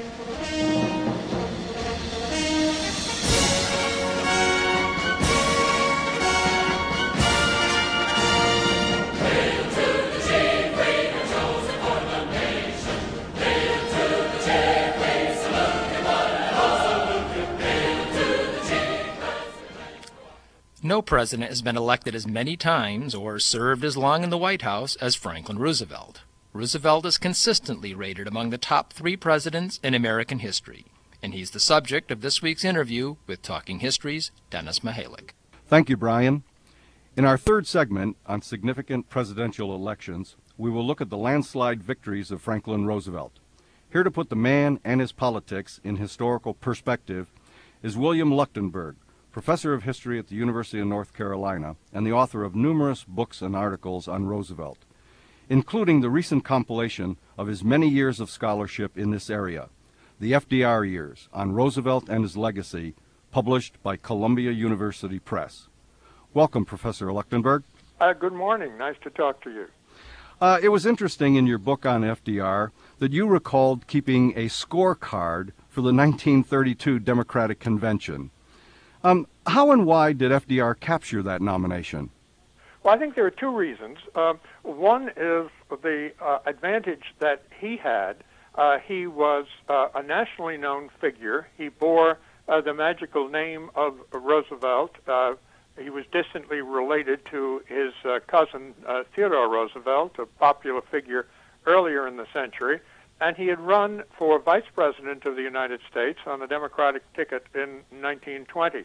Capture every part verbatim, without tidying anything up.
No president has been elected as many times or served as long in the White House as Franklin Roosevelt. Roosevelt is consistently rated among the top three presidents in American history, and he's the subject of this week's interview with Talking History's Dennis Mihalik. Thank you, Brian. In our third segment on significant presidential elections, we will look at the landslide victories of Franklin Roosevelt. Here to put the man and his politics in historical perspective is William Leuchtenberg, professor of history at the University of North Carolina and the author of numerous books and articles on Roosevelt, including the recent compilation of his many years of scholarship in this area, the F D R Years on Roosevelt and His Legacy, published by Columbia University Press. Welcome, Professor Leuchtenberg. Uh, good morning. Nice to talk to you. Uh, it was interesting in your book on F D R that you recalled keeping a scorecard for the nineteen thirty-two Democratic Convention. Um, how and why did F D R capture that nomination? Well, I think there are two reasons. Uh, one is the uh, advantage that he had. Uh, he was uh, a nationally known figure. He bore uh, the magical name of Roosevelt. Uh, he was distantly related to his uh, cousin, uh, Theodore Roosevelt, a popular figure earlier in the century. And he had run for vice president of the United States on the Democratic ticket in nineteen twenty.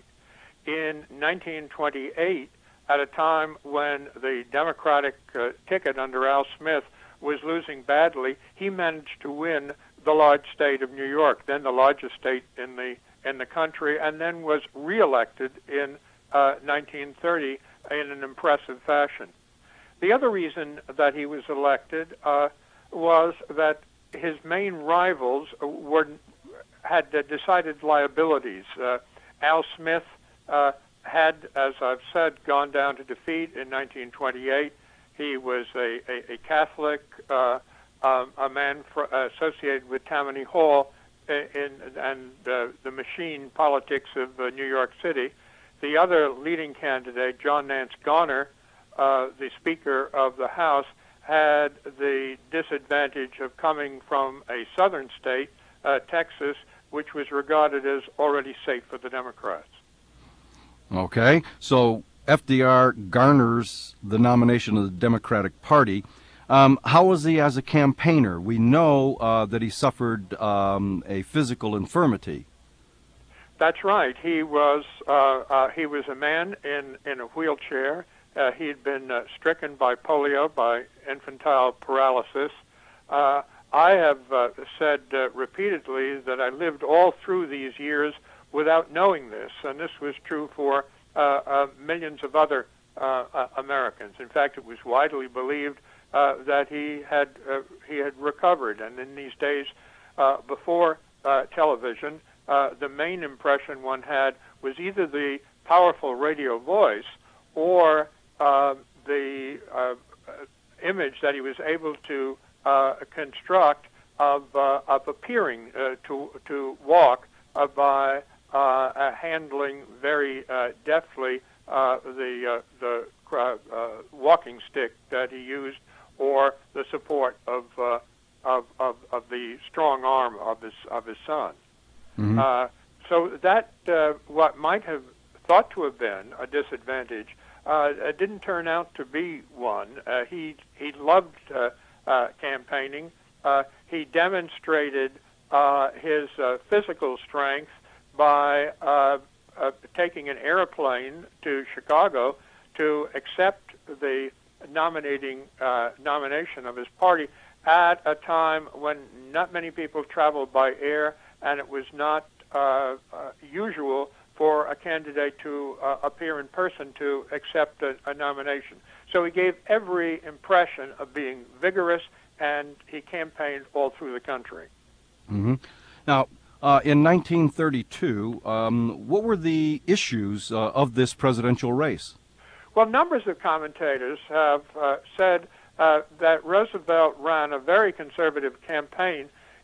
In nineteen twenty-eight, at a time when the Democratic uh, ticket under Al Smith was losing badly, he managed to win the large state of New York, then the largest state in the in the country, and then was reelected in uh, nineteen thirty in an impressive fashion. The other reason that he was elected uh, was that his main rivals were had uh, decided liabilities. Uh, Al Smith uh, had, as I've said, gone down to defeat in nineteen twenty-eight. He was a, a, a Catholic, uh, um, a man for, uh, associated with Tammany Hall in, in, and uh, the machine politics of uh, New York City. The other leading candidate, John Nance Garner, uh, the Speaker of the House, had the disadvantage of coming from a southern state, uh, Texas, which was regarded as already safe for the Democrats. Okay, so F D R garners the nomination of the Democratic Party. Um, how was he as a campaigner? We know uh, that he suffered um, a physical infirmity. That's right. He was uh, uh, he was a man in, in a wheelchair. Uh, he had been uh, stricken by polio, by infantile paralysis. Uh, I have uh, said uh, repeatedly that I lived all through these years without knowing this, and this was true for uh, uh, millions of other uh, uh, Americans. In fact, it was widely believed uh, that he had uh, he had recovered. And in these days, uh, before uh, television, uh, the main impression one had was either the powerful radio voice or Uh, the uh, image that he was able to uh, construct of uh, of appearing uh, to to walk uh, by uh, uh, handling very uh, deftly uh, the uh, the uh, uh, walking stick that he used, or the support of uh, of, of of the strong arm of his of his son. Mm-hmm. Uh, so that uh, what might have thought to have been a disadvantage Uh, it didn't turn out to be one. Uh, he he loved uh, uh, campaigning. Uh, he demonstrated uh, his uh, physical strength by uh, uh, taking an airplane to Chicago to accept the nominating uh, nomination of his party at a time when not many people traveled by air, and it was not uh, uh, usual for a candidate to uh, appear in person to accept a, a nomination. So he gave every impression of being vigorous, and he campaigned all through the country. Mm-hmm. Now, uh, in nineteen thirty-two, um, what were the issues uh, of this presidential race? Well, numbers of commentators have uh, said uh, that Roosevelt ran a very conservative campaign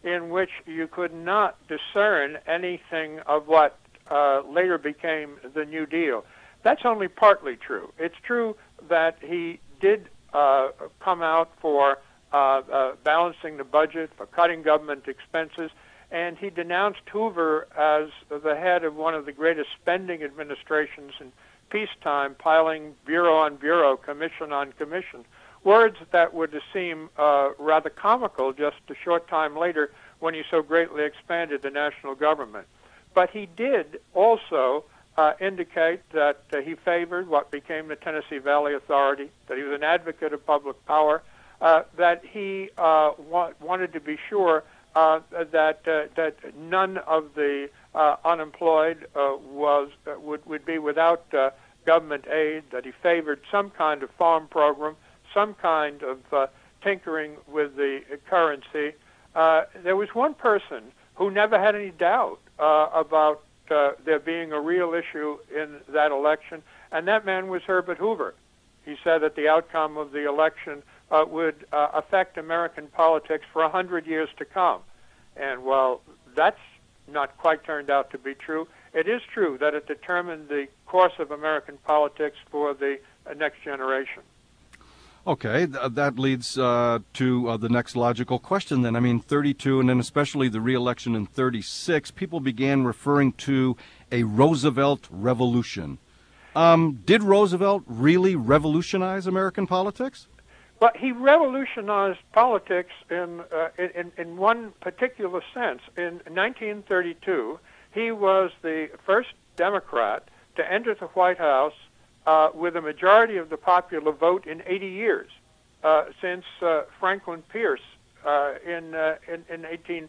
in which you could not discern anything of what uh, later became the New Deal. That's only partly true. It's true that he did uh, come out for uh, uh, balancing the budget, for cutting government expenses, and he denounced Hoover as the head of one of the greatest spending administrations in peacetime, piling bureau on bureau, commission on commission, words that would seem uh, rather comical just a short time later when he so greatly expanded the national government. But he did also uh, indicate that uh, he favored what became the Tennessee Valley Authority, that he was an advocate of public power, uh, that he uh, wa- wanted to be sure uh, that uh, that none of the uh, unemployed uh, was uh, would would be without uh, government aid, that he favored some kind of farm program, some kind of uh, tinkering with the currency. Uh, there was one person who never had any doubt uh, about uh, there being a real issue in that election, and that man was Herbert Hoover. He said that the outcome of the election uh, would uh, affect American politics for a hundred years to come. And while that's not quite turned out to be true, it is true that it determined the course of American politics for the uh, next generation. Okay, th- that leads uh, to uh, the next logical question then. I mean, thirty-two, and then especially the re-election in thirty-six, people began referring to a Roosevelt revolution. Um, did Roosevelt really revolutionize American politics? Well, he revolutionized politics in, uh, in, in one particular sense. In nineteen thirty-two, he was the first Democrat to enter the White House Uh, with a majority of the popular vote in eighty years, uh, since uh, Franklin Pierce uh, in, uh, in in eighteen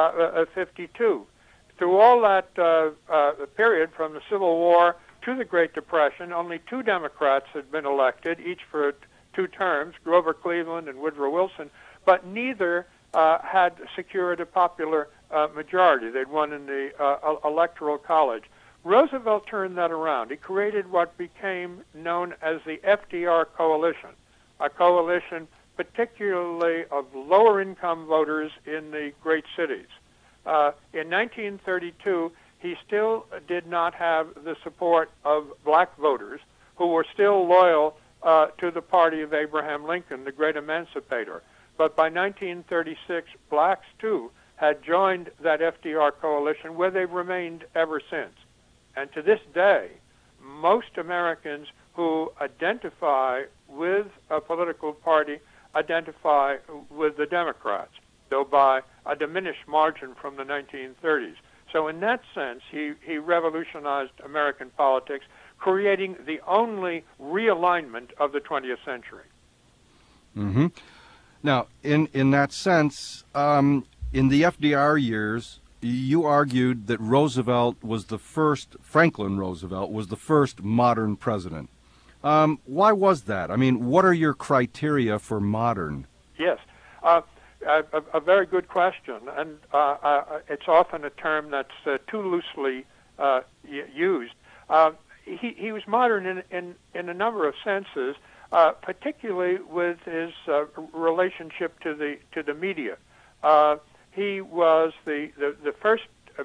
fifty-two. Through all that uh, uh, period, from the Civil War to the Great Depression, only two Democrats had been elected, each for t- two terms, Grover Cleveland and Woodrow Wilson, but neither uh, had secured a popular uh, majority. They'd won in the uh, Electoral College. Roosevelt turned that around. He created what became known as the F D R coalition, a coalition particularly of lower-income voters in the great cities. Uh, in nineteen thirty-two, he still did not have the support of black voters who were still loyal uh, to the party of Abraham Lincoln, the great emancipator. But by nineteen thirty-six, blacks, too, had joined that F D R coalition, where they've remained ever since. And to this day, most Americans who identify with a political party identify with the Democrats, though by a diminished margin from the nineteen thirties. So in that sense, he, he revolutionized American politics, creating the only realignment of the twentieth century. Mm-hmm. Now, in, in that sense, um, in the F D R years, you argued that Roosevelt was the first, Franklin Roosevelt was the first modern president. Um, why was that? I mean, what are your criteria for modern? Yes, uh, a, a very good question, and uh, uh, it's often a term that's uh, too loosely uh, used. Uh, he, he was modern in, in, in a number of senses, uh, particularly with his uh, relationship to the to the media. Uh, He was the, the, the first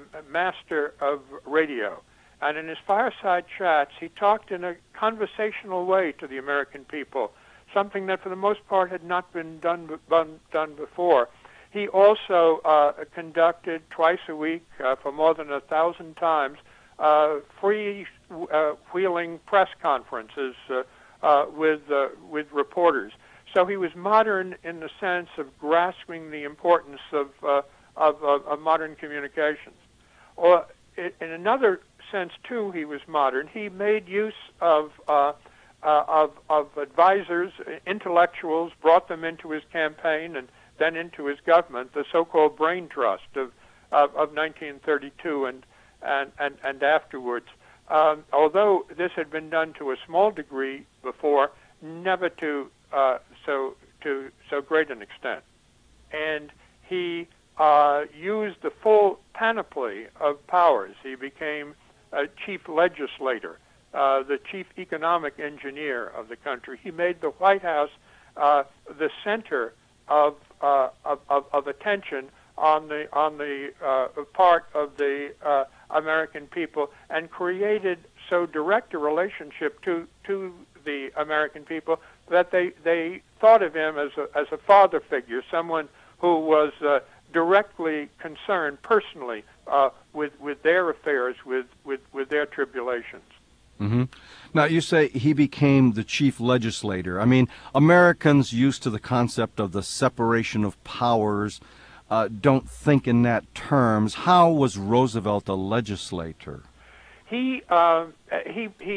master of radio. And in his fireside chats, he talked in a conversational way to the American people, something that for the most part had not been done, done, done before. He also uh, conducted twice a week uh, for more than a thousand times uh, free uh, wheeling press conferences uh, uh, with, uh, with reporters. So he was modern in the sense of grasping the importance of, uh, of, of, of modern communications. Or in another sense, too, he was modern. He made use of, uh, uh, of, of advisors, intellectuals, brought them into his campaign and then into his government, the so-called brain trust of, of, of nineteen thirty-two and, and, and, and afterwards. Um, although this had been done to a small degree before, never to Uh, so to so great an extent. And he uh, used the full panoply of powers. He became a chief legislator, uh, the chief economic engineer of the country. He made the White House uh, the center of, uh, of, of, of attention on the on the uh, part of the uh, American people, and created so direct a relationship to to the American people that they they thought of him as a as a father figure, someone who was uh, directly concerned personally uh, with with their affairs, with with with their tribulations. Mm-hmm. Now, you say he became the chief legislator. I mean, Americans used to the concept of the separation of powers uh, don't think in that terms. How was Roosevelt a legislator? He uh, he he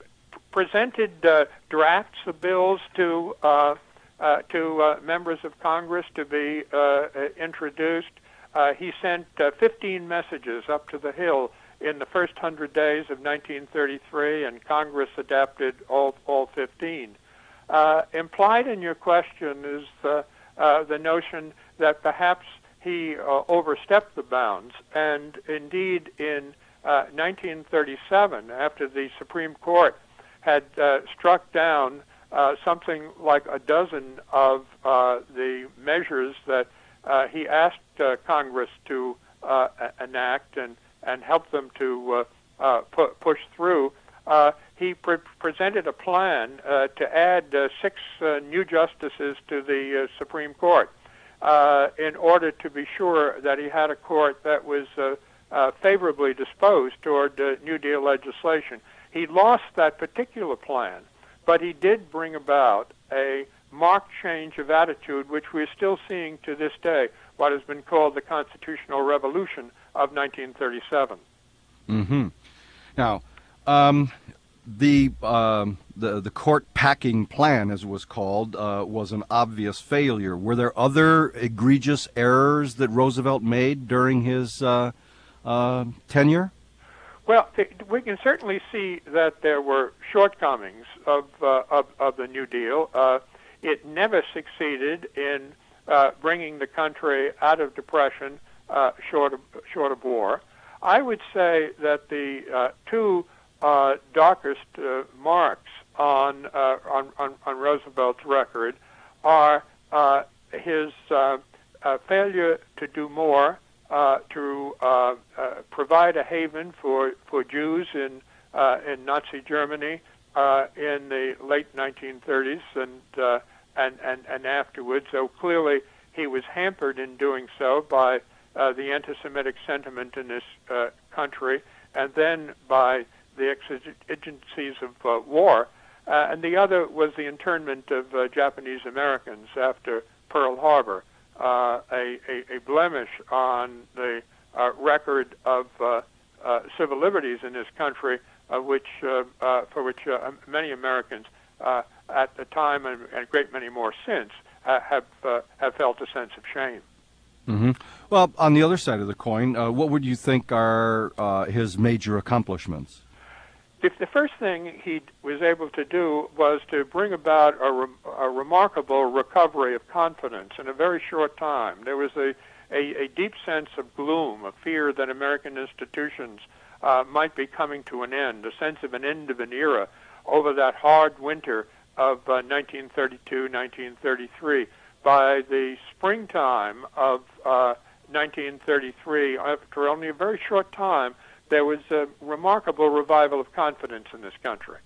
presented uh, drafts of bills to uh, uh, to uh, members of Congress to be uh, introduced. Uh, he sent uh, fifteen messages up to the Hill in the first hundred days of nineteen thirty-three, and Congress adapted all all fifteen. Uh, implied in your question is the uh, the notion that perhaps he uh, overstepped the bounds, and indeed in uh, nineteen thirty-seven, after the Supreme Court had uh, struck down uh, something like a dozen of uh, the measures that uh, he asked uh, Congress to uh, enact and and help them to uh, uh, pu- push through, uh, he pre- presented a plan uh, to add uh, six uh, new justices to the uh, Supreme Court uh, in order to be sure that he had a court that was uh, uh, favorably disposed toward uh, New Deal legislation. He lost that particular plan, but he did bring about a marked change of attitude, which we're still seeing to this day, what has been called the Constitutional Revolution of nineteen thirty-seven. Mm-hmm. Now, um, the, um, the the court packing plan, as it was called, uh, was an obvious failure. Were there other egregious errors that Roosevelt made during his uh, uh, tenure? Well, th- we can certainly see that there were shortcomings of uh, of, of the New Deal. Uh, it never succeeded in uh, bringing the country out of depression uh, short of short of war. I would say that the uh, two uh, darkest uh, marks on, uh, on on on Roosevelt's record are uh, his uh, uh, failure to do more uh, to uh, uh, provide a haven for for Jews in uh, in Nazi Germany uh, in the late nineteen thirties and uh, and and and afterwards. So clearly, he was hampered in doing so by uh, the anti-Semitic sentiment in this uh, country, and then by the exigencies of uh, war. Uh, and the other was the internment of uh, Japanese Americans after Pearl Harbor, uh, a, a, a blemish on the uh, record of uh, uh, civil liberties in this country, uh, which uh, uh, for which uh, many Americans uh, at the time and, and a great many more since uh, have uh, have felt a sense of shame. Mm-hmm. Well, on the other side of the coin, uh, what would you think are uh, his major accomplishments? If the first thing he was able to do was to bring about a, re- a remarkable recovery of confidence in a very short time. There was a, a, a deep sense of gloom, a fear that American institutions uh, might be coming to an end, a sense of an end of an era over that hard winter of uh, nineteen thirty-two, nineteen thirty-three. By the springtime of uh, nineteen thirty-three, after only a very short time, there was a remarkable revival of confidence in this country.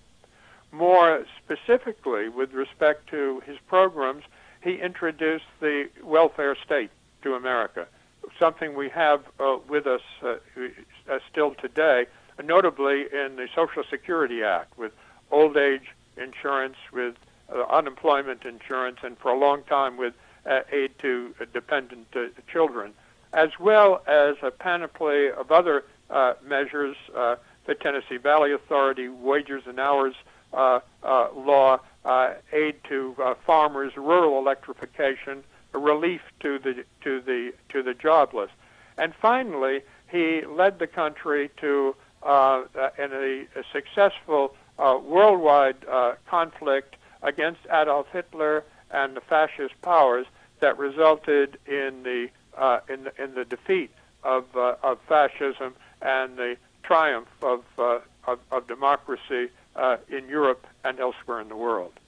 More specifically, with respect to his programs, he introduced the welfare state to America, something we have uh, with us uh, uh, still today, notably in the Social Security Act, with old age insurance, with uh, unemployment insurance, and for a long time with uh, aid to uh, dependent uh, children, as well as a panoply of other Uh, measures, uh, the Tennessee Valley Authority, wages and hours uh, uh, law, uh, aid to uh, farmers, rural electrification, relief to the to the to the jobless, and finally he led the country to uh, in a, a successful uh, worldwide uh, conflict against Adolf Hitler and the fascist powers that resulted in the uh, in the, in the defeat of uh, of fascism and the triumph of, uh, of, of democracy uh, in Europe and elsewhere in the world.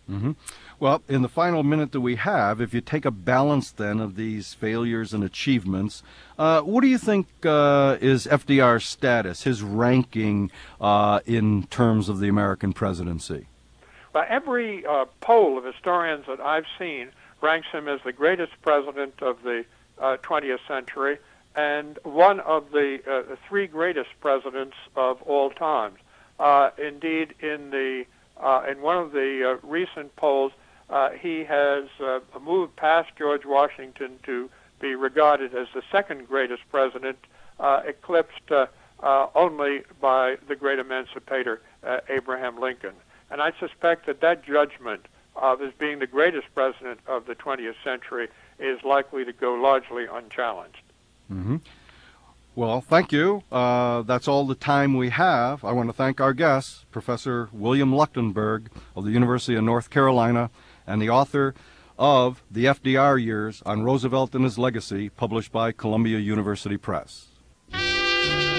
Mm-hmm. Well, in the final minute that we have, if you take a balance then of these failures and achievements, uh, what do you think uh, is F D R's status, his ranking uh, in terms of the American presidency? Well, every uh, poll of historians that I've seen ranks him as the greatest president of the uh, twentieth century and one of the uh, three greatest presidents of all times. Uh, indeed, in the uh, in one of the uh, recent polls, uh, he has uh, moved past George Washington to be regarded as the second greatest president, uh, eclipsed uh, uh, only by the great emancipator uh, Abraham Lincoln. And I suspect that that judgment of as being the greatest president of the twentieth century is likely to go largely unchallenged. Mm-hmm. Well, thank you. Uh, that's all the time we have. I want to thank our guest, Professor William Leuchtenberg of the University of North Carolina, and the author of The F D R Years on Roosevelt and His Legacy, published by Columbia University Press.